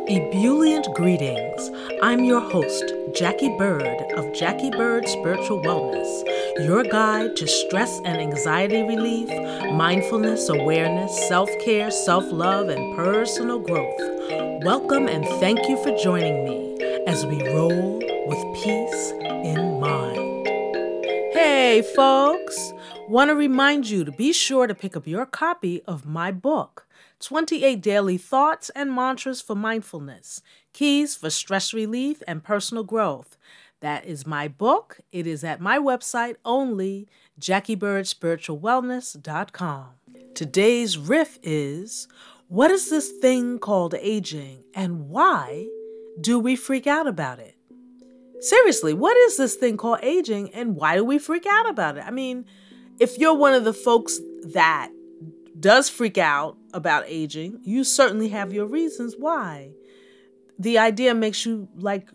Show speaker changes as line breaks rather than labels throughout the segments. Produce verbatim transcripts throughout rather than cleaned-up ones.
Ebullient greetings. I'm your host, Jackie Bird of Jackie Bird Spiritual Wellness, your guide to stress and anxiety relief, mindfulness, awareness, self-care, self-love, and personal growth. Welcome and thank you for joining me as we roll with peace in mind. Hey folks, want to remind you to be sure to pick up your copy of my book, twenty-eight Daily Thoughts and Mantras for Mindfulness, Keys for Stress Relief and Personal Growth. That is my book. It is at my website only, jackie bird spiritual wellness dot com. Today's riff is, what is this thing called aging and why do we freak out about it? Seriously, what is this thing called aging and why do we freak out about it? I mean, if you're one of the folks that does freak out about aging, you certainly have your reasons why. The idea makes you like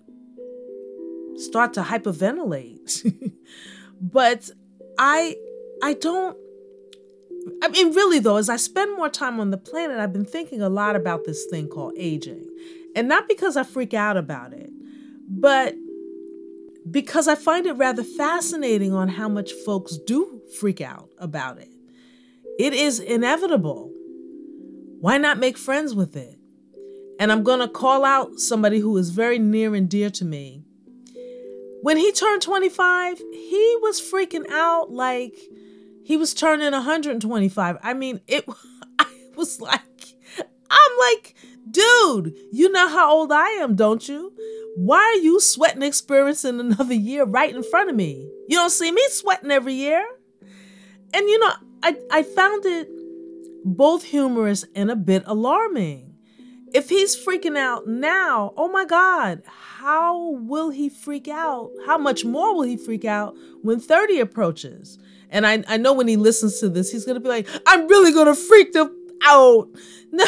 start to hyperventilate. But I I don't I mean really though, as I spend more time on the planet, I've been thinking a lot about this thing called aging. And not because I freak out about it, but because I find it rather fascinating on how much folks do freak out about it. It is inevitable. Why not make friends with it? And I'm going to call out somebody who is very near and dear to me. When he turned twenty-five, he was freaking out like he was turning one hundred twenty-five. I mean, it I was like, I'm like, dude, you know how old I am, don't you? Why are you sweating experiencing another year right in front of me? You don't see me sweating every year. And you know, I, I found it both humorous and a bit alarming. If he's freaking out now, oh my God, how will he freak out? How much more will he freak out when thirty approaches? And I, I know when he listens to this, he's going to be like, I'm really going to freak the out. No.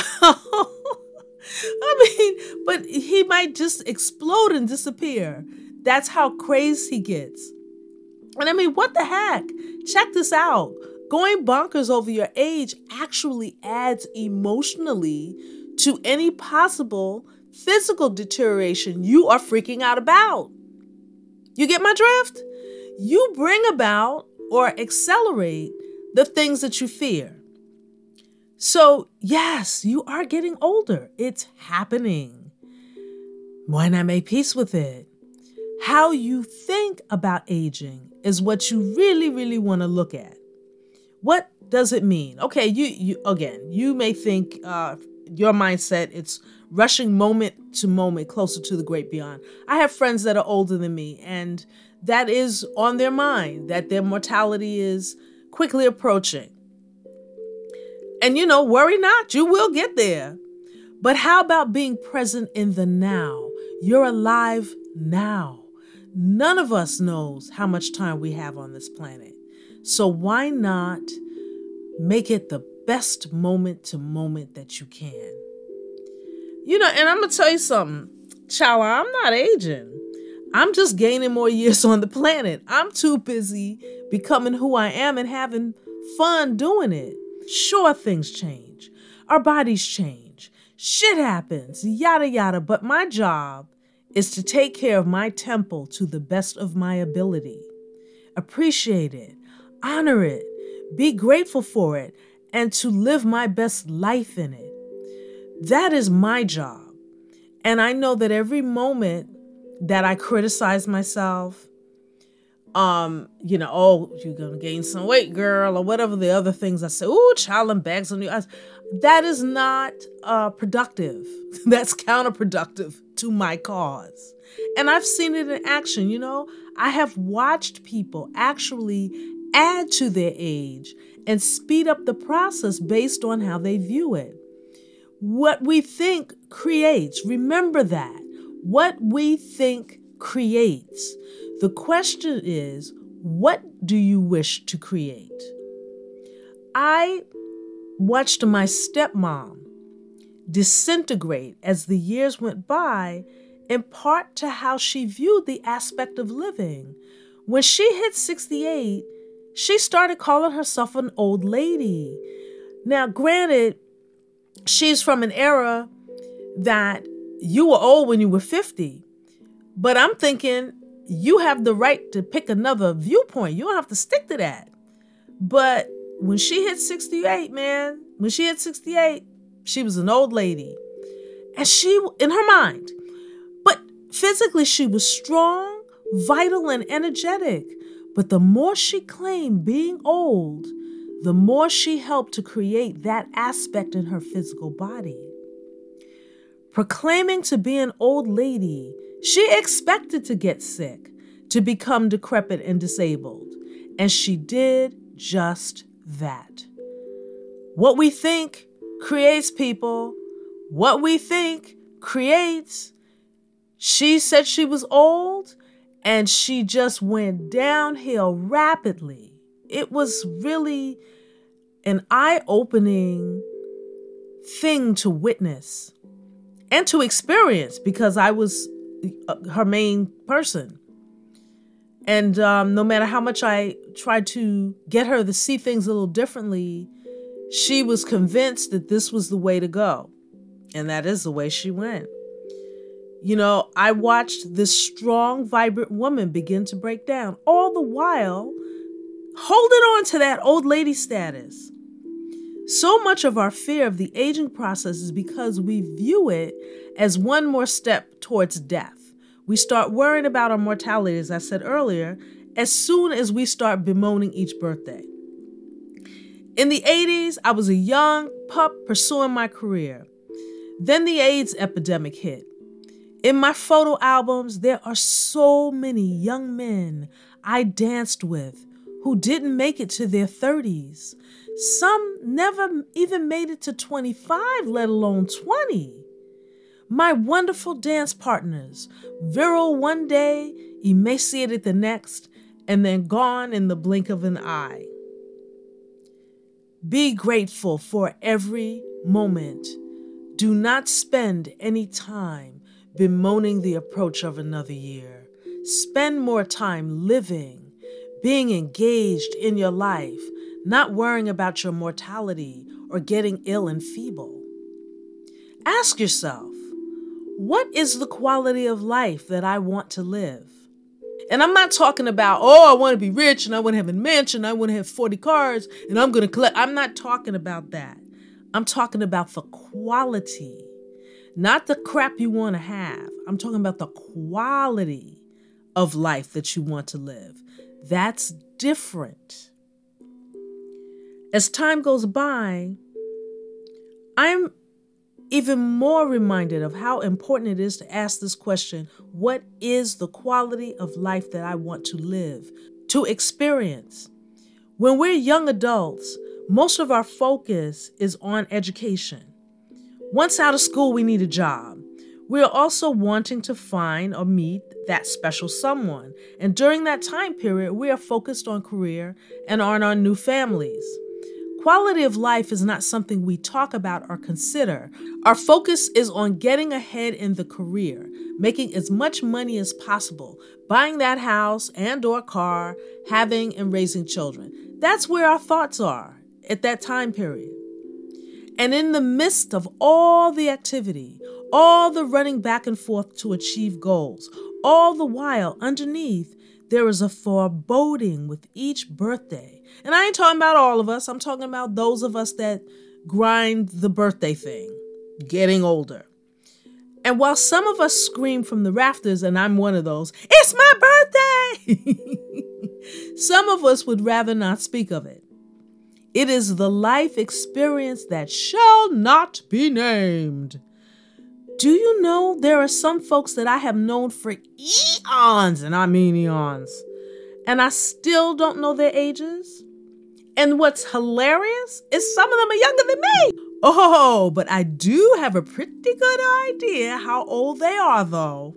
I mean, but he might just explode and disappear. That's how crazy he gets. And I mean, what the heck? Check this out. Going bonkers over your age actually adds emotionally to any possible physical deterioration you are freaking out about. You get my drift? You bring about or accelerate the things that you fear. So yes, you are getting older. It's happening. Why not make peace with it? How you think about aging is what you really, really want to look at. What does it mean? Okay, you, you again, you may think uh, your mindset, it's rushing moment to moment closer to the great beyond. I have friends that are older than me, and that is on their mind, that their mortality is quickly approaching. And you know, worry not, you will get there. But how about being present in the now? You're alive now. None of us knows how much time we have on this planet. So why not make it the best moment to moment that you can? You know, and I'm going to tell you something. Chala, I'm not aging. I'm just gaining more years on the planet. I'm too busy becoming who I am and having fun doing it. Sure, things change. Our bodies change. Shit happens, yada, yada. But my job is to take care of my temple to the best of my ability. Appreciate it. Honor it, be grateful for it, and to live my best life in it. That is my job. And I know that every moment that I criticize myself, um, you know, oh, you're going to gain some weight, girl, or whatever the other things I say, ooh, child and bags on your eyes. That is not uh, productive. That's counterproductive to my cause. And I've seen it in action, you know. I have watched people actually add to their age and speed up the process based on how they view it. What we think creates. Remember that. What we think creates. The question is, what do you wish to create? I watched my stepmom disintegrate as the years went by, in part to how she viewed the aspect of living. When she hit sixty-eight, she started calling herself an old lady. Now, granted, she's from an era that you were old when you were fifty. But I'm thinking you have the right to pick another viewpoint. You don't have to stick to that. But when she hit sixty-eight, man, when she hit sixty-eight, she was an old lady. And she, in her mind, but physically she was strong, vital, and energetic. But the more she claimed being old, the more she helped to create that aspect in her physical body. Proclaiming to be an old lady, she expected to get sick, to become decrepit and disabled. And she did just that. What we think creates, people. What we think creates. She said she was old, and she just went downhill rapidly. It was really an eye-opening thing to witness and to experience, because I was her main person. And um, no matter how much I tried to get her to see things a little differently, she was convinced that this was the way to go. And that is the way she went. You know, I watched this strong, vibrant woman begin to break down, all the while holding on to that old lady status. So much of our fear of the aging process is because we view it as one more step towards death. We start worrying about our mortality, as I said earlier, as soon as we start bemoaning each birthday. In the eighties, I was a young pup pursuing my career. Then the AIDS epidemic hit. In my photo albums, there are so many young men I danced with who didn't make it to their thirties. Some never even made it to twenty-five, let alone twenty. My wonderful dance partners, virile one day, emaciated the next, and then gone in the blink of an eye. Be grateful for every moment. Do not spend any time bemoaning the approach of another year. Spend more time living, being engaged in your life, not worrying about your mortality or getting ill and feeble. Ask yourself, what is the quality of life that I want to live? And I'm not talking about, oh, I want to be rich and I want to have a mansion, I want to have forty cars and I'm going to collect. I'm not talking about that. I'm talking about the quality, not the crap you want to have. I'm talking about the quality of life that you want to live. That's different. As time goes by, I'm even more reminded of how important it is to ask this question: what is the quality of life that I want to live, to experience? When we're young adults, most of our focus is on education. Once out of school, we need a job. We are also wanting to find or meet that special someone. And during that time period, we are focused on career and on our new families. Quality of life is not something we talk about or consider. Our focus is on getting ahead in the career, making as much money as possible, buying that house and or car, having and raising children. That's where our thoughts are at that time period. And in the midst of all the activity, all the running back and forth to achieve goals, all the while underneath, there is a foreboding with each birthday. And I ain't talking about all of us. I'm talking about those of us that grind the birthday thing, getting older. And while some of us scream from the rafters, and I'm one of those, it's my birthday! Some of us would rather not speak of it. It is the life experience that shall not be named. Do you know there are some folks that I have known for eons, and I mean eons, and I still don't know their ages? And what's hilarious is some of them are younger than me. Oh, but I do have a pretty good idea how old they are, though.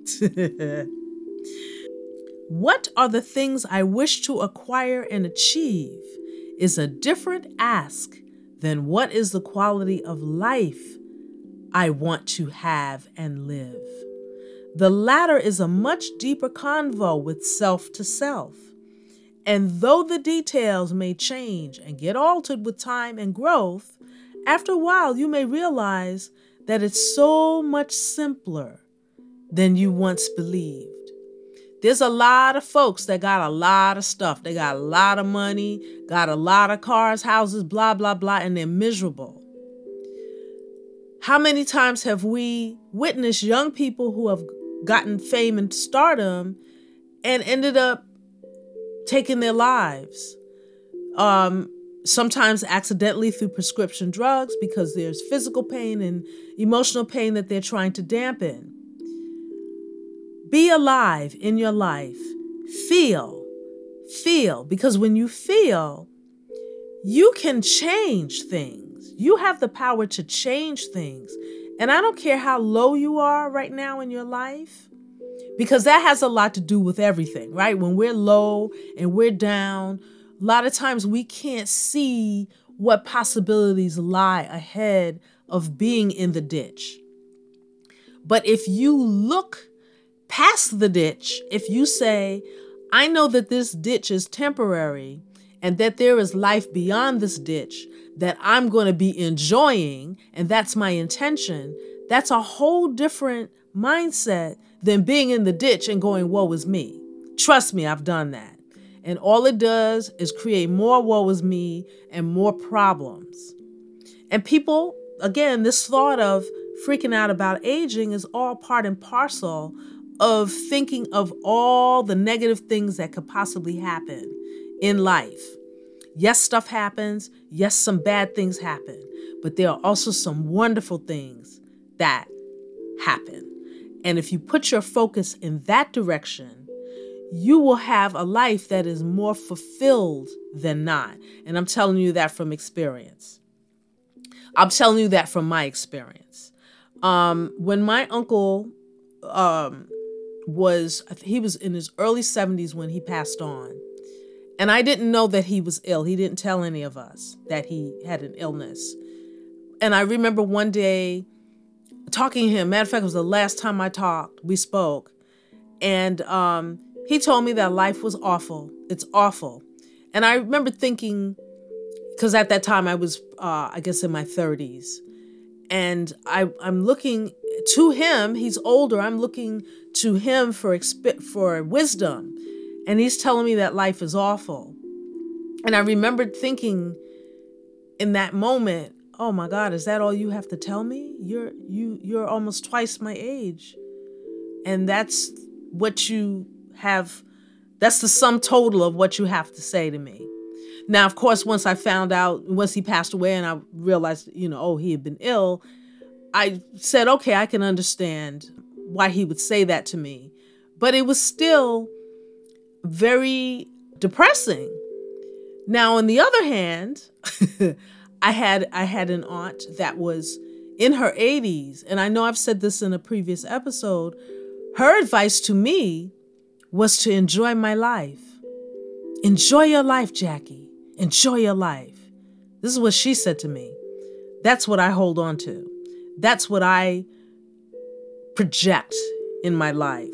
What are the things I wish to acquire and achieve is a different ask than what is the quality of life I want to have and live. The latter is a much deeper convo with self to self. And though the details may change and get altered with time and growth, after a while you may realize that it's so much simpler than you once believed. There's a lot of folks that got a lot of stuff. They got a lot of money, got a lot of cars, houses, blah, blah, blah, and they're miserable. How many times have we witnessed young people who have gotten fame and stardom and ended up taking their lives? Um, sometimes accidentally through prescription drugs because there's physical pain and emotional pain that they're trying to dampen. Be alive in your life. Feel. Feel. Because when you feel, you can change things. You have the power to change things. And I don't care how low you are right now in your life, because that has a lot to do with everything, right? When we're low and we're down, a lot of times we can't see what possibilities lie ahead of being in the ditch. But if you look past the ditch, if you say, I know that this ditch is temporary and that there is life beyond this ditch that I'm going to be enjoying, and that's my intention, that's a whole different mindset than being in the ditch and going, woe is me. Trust me, I've done that. And all it does is create more woe is me and more problems. And people, again, this thought of freaking out about aging is all part and parcel of thinking of all the negative things that could possibly happen in life. Yes, stuff happens. Yes, some bad things happen. But there are also some wonderful things that happen. And if you put your focus in that direction, you will have a life that is more fulfilled than not. And I'm telling you that from experience. I'm telling you that from my experience. Um, when my uncle um, was, he was in his early seventies when he passed on. And I didn't know that he was ill. He didn't tell any of us that he had an illness. And I remember one day talking to him. Matter of fact, it was the last time I talked, we spoke. And um, he told me that life was awful. It's awful. And I remember thinking, because at that time I was, uh, I guess, in my thirties. And I, I'm looking to him. He's older. I'm looking to him for exp- for wisdom. And he's telling me that life is awful. And I remembered thinking in that moment, oh my God, is that all you have to tell me? You're you you're almost twice my age. And that's what you have, that's the sum total of what you have to say to me. Now, of course, once I found out, once he passed away and I realized, you know, oh, he had been ill, I said, okay, I can understand why he would say that to me. But it was still very depressing. Now, on the other hand, I had I had an aunt that was in her eighties, and I know I've said this in a previous episode. Her advice to me was to enjoy my life. Enjoy your life, Jackie. Enjoy your life. This is what she said to me. That's what I hold on to. That's what I project in my life.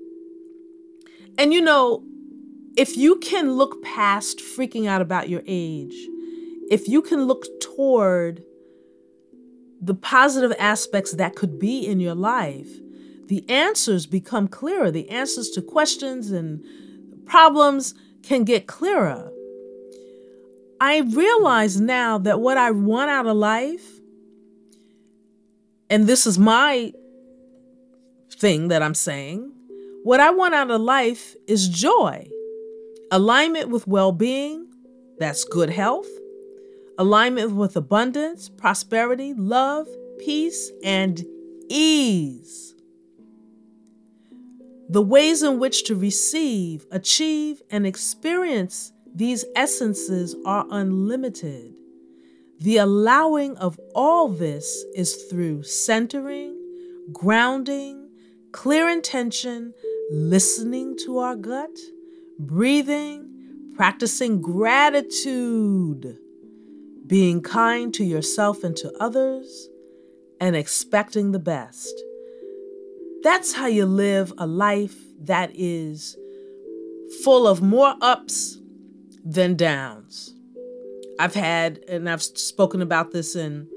And you know, if you can look past freaking out about your age, if you can look toward the positive aspects that could be in your life, the answers become clearer. The answers to questions and problems can get clearer. I realize now that what I want out of life, and this is my thing that I'm saying, what I want out of life is joy. Alignment with well-being, that's good health. Alignment with abundance, prosperity, love, peace, and ease. The ways in which to receive, achieve, and experience these essences are unlimited. The allowing of all this is through centering, grounding, clear intention, listening to our gut, breathing, practicing gratitude, being kind to yourself and to others, and expecting the best. That's how you live a life that is full of more ups than downs. I've had, and I've spoken about this in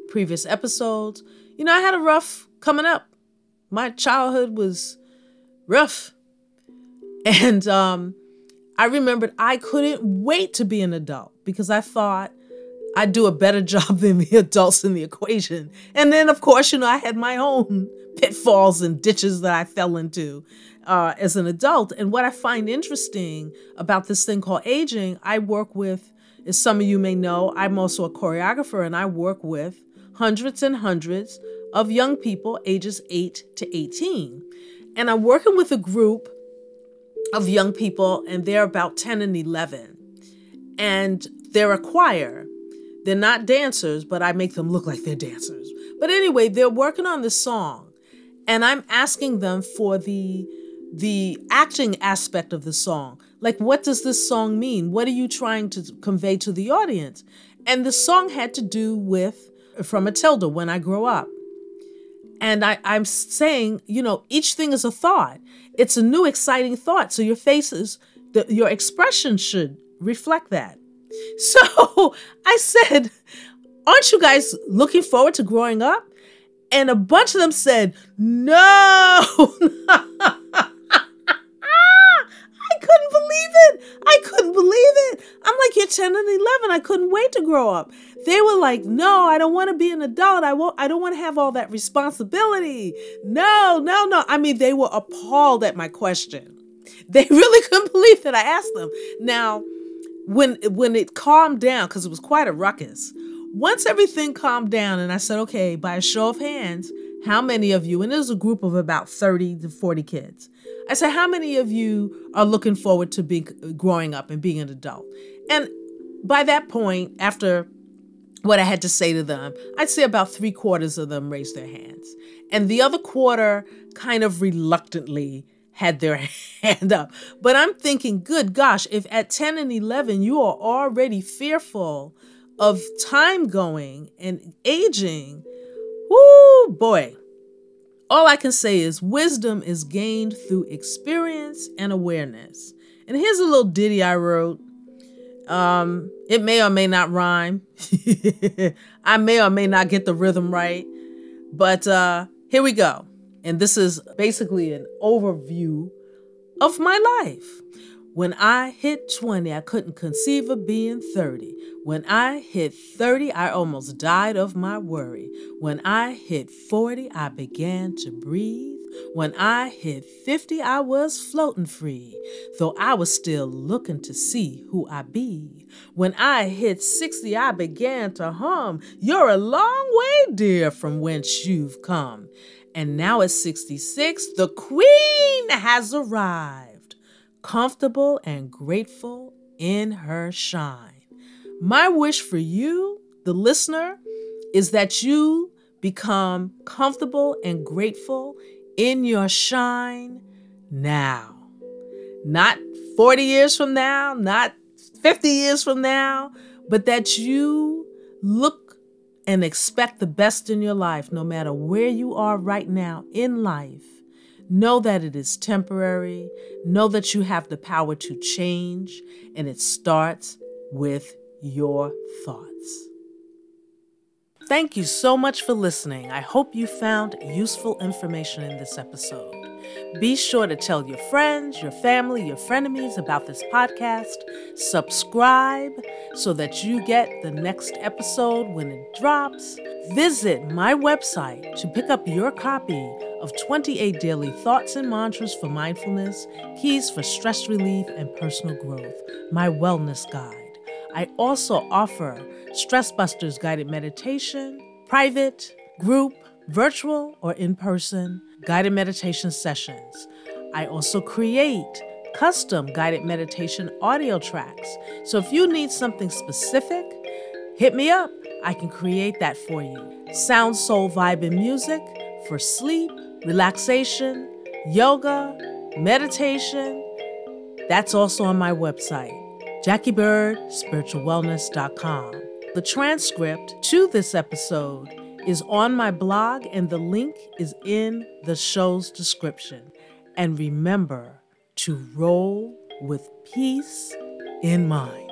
previous episodes, you know, I had a rough coming up. My childhood was rough. And um, I remembered I couldn't wait to be an adult because I thought I'd do a better job than the adults in the equation. And then, of course, you know, I had my own pitfalls and ditches that I fell into uh, as an adult. And what I find interesting about this thing called aging, I work with, as some of you may know, I'm also a choreographer, and I work with hundreds and hundreds of young people ages eight to eighteen. And I'm working with a group of young people, and they're about ten and eleven. And they're a choir. They're not dancers, but I make them look like they're dancers. But anyway, they're working on this song, and I'm asking them for the the acting aspect of the song. Like, what does this song mean? What are you trying to convey to the audience? And the song had to do with From Matilda, When I Grow Up. And I, I'm saying, you know, each thing is a thought. It's a new, exciting thought. So your faces, the, your expression should reflect that. So I said, aren't you guys looking forward to growing up? And a bunch of them said, no. I couldn't believe it. I couldn't believe it. I'm like, you're ten and eleven. I couldn't wait to grow up. They were like, no, I don't want to be an adult. I won't, I don't want to have all that responsibility. No, no, no. I mean, they were appalled at my question. They really couldn't believe that I asked them. Now, when, when it calmed down, because it was quite a ruckus, once everything calmed down and I said, okay, by a show of hands, how many of you, and there's a group of about thirty to forty kids. I said, how many of you are looking forward to being growing up and being an adult? And by that point, after what I had to say to them, I'd say about three quarters of them raised their hands. And the other quarter kind of reluctantly had their hand up. But I'm thinking, good gosh, if at ten and eleven, you are already fearful of time going and aging, whoo, boy. All I can say is wisdom is gained through experience and awareness. And here's a little ditty I wrote. Um, it may or may not rhyme. I may or may not get the rhythm right. But uh, here we go. And this is basically an overview of my life. When I hit twenty, I couldn't conceive of being thirty. When I hit thirty, I almost died of my worry. When I hit forty, I began to breathe. When I hit fifty, I was floating free, though I was still looking to see who I be. When I hit sixty, I began to hum. You're a long way, dear, from whence you've come. And now at sixty-six, the queen has arrived, comfortable and grateful in her shine. My wish for you, the listener, is that you become comfortable and grateful in your shine now. Not forty years from now, not fifty years from now, but that you look and expect the best in your life, no matter where you are right now in life. Know that it is temporary. Know that you have the power to change, and it starts with your thoughts. Thank you so much for listening. I hope you found useful information in this episode. Be sure to tell your friends, your family, your frenemies about this podcast. Subscribe so that you get the next episode when it drops. Visit my website to pick up your copy of twenty-eight Daily Thoughts and Mantras for Mindfulness, Keys for Stress Relief and Personal Growth, my wellness guide. I also offer Stress Busters guided meditation, private, group, virtual, or in-person guided meditation sessions. I also create custom guided meditation audio tracks. So if you need something specific, hit me up. I can create that for you. Sound, soul, vibe, and music for sleep, relaxation, yoga, meditation. That's also on my website, jackie bird spiritual wellness dot com. The transcript to this episode is on my blog, and the link is in the show's description. And remember to roll with peace in mind.